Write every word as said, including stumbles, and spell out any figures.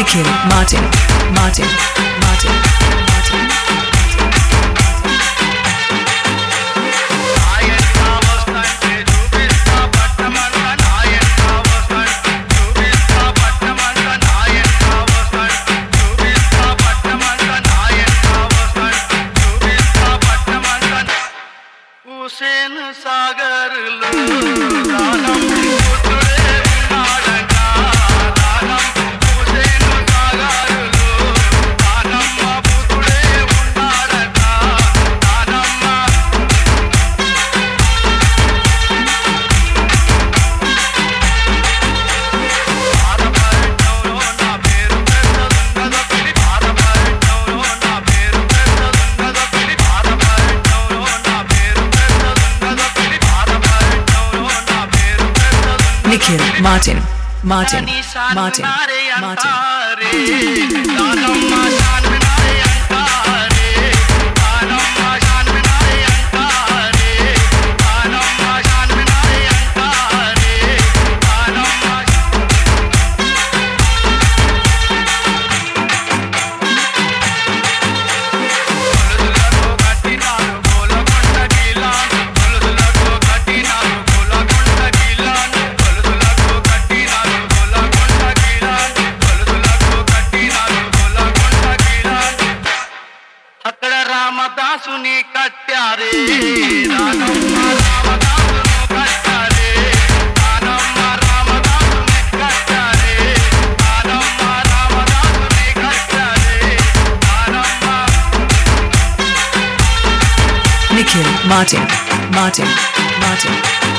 Nikhil Martin Martin Martin Martin Hussain Sagar లో దానం పుత్రుడే ఉన్నాడంట దానం హుసేన్ సాగర్ లో దానమ్మ పుత్రుడే ఉన్నాడంట దానమ్మ భారతదేశంలో నా పేరు పెద్దదున్నదో పిలి భారతదేశంలో నా పేరు పెద్దదున్నదో పిలి భారతదేశంలో నా పేరు Nikhil Martin Martin Martin Martin అక్కడ రామదాసుని కట్టారే Ramamma రామదాసును కట్టారే Ramamma రామదాసుని కట్టారే Ramamma రామదాసుని కట్టారే Ramamma Nikhil Martin Martin Martin